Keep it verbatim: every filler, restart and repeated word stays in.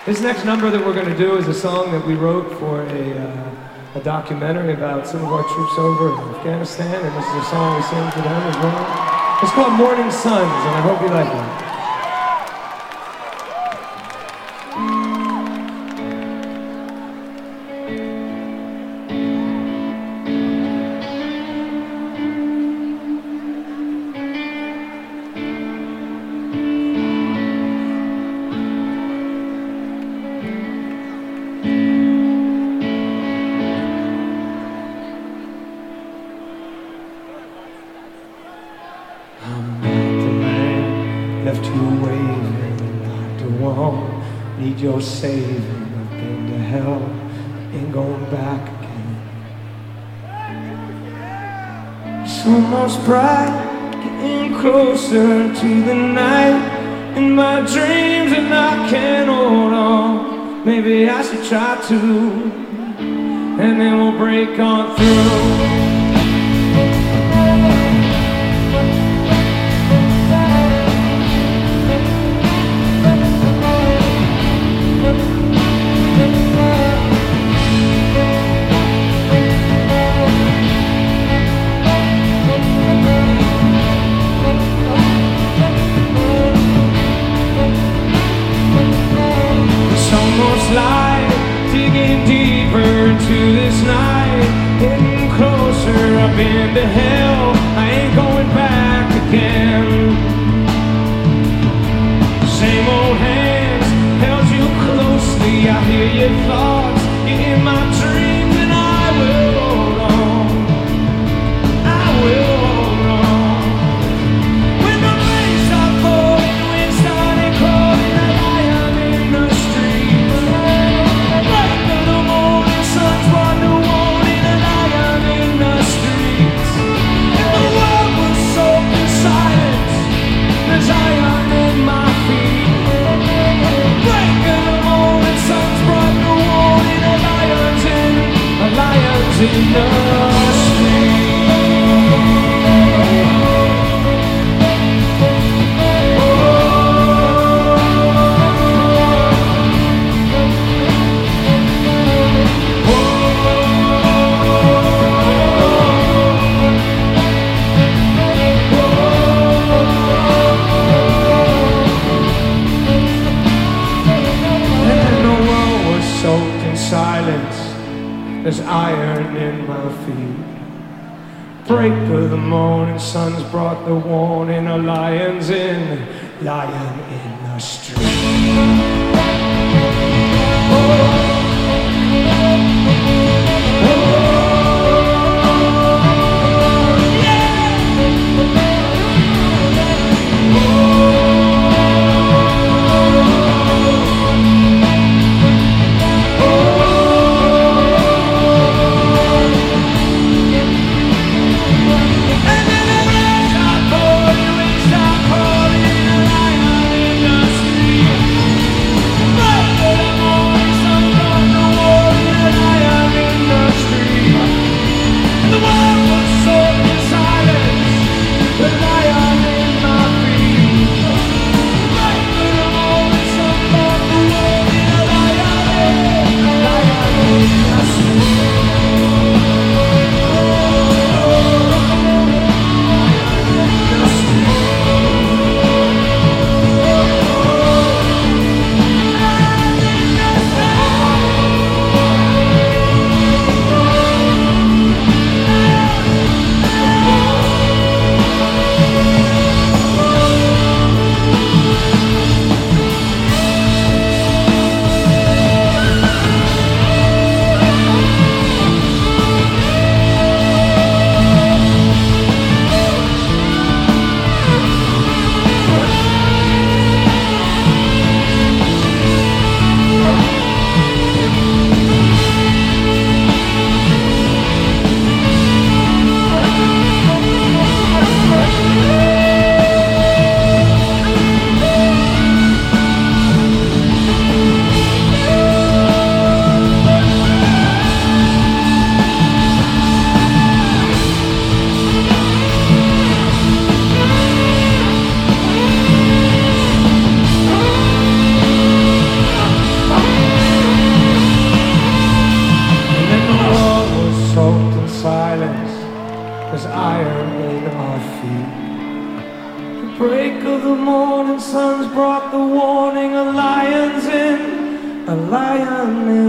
This next number that we're going to do is a song that we wrote for a, uh, a documentary about some of our troops over in Afghanistan, and this is a song we sing for them as well. It's called Morning Suns, and I hope you like it. Left you waving, not the one. Need your saving, I've been to hell, ain't going back again. It's almost bright, getting closer to the night. In my dreams and I can't hold on. Maybe I should try to, and then we'll break on through. Like digging deeper into this night, getting closer up into hell. I ain't going back again. Same old hands held you closely. I hear your thoughts in my dreams, and I will hold on. I will hold on. When the rain stopped falling, the wind started calling, I am in the street. Zion in my feet. Break of the morning, sun's brought the warning. A lion's in, a lion's in the street. There's iron in my feet. Break of the morning, sun's brought the warning. A lion's in, lion in the street. Oh. There's iron in our feet. The break of the morning sun's brought the warning. A lion's in, a lion in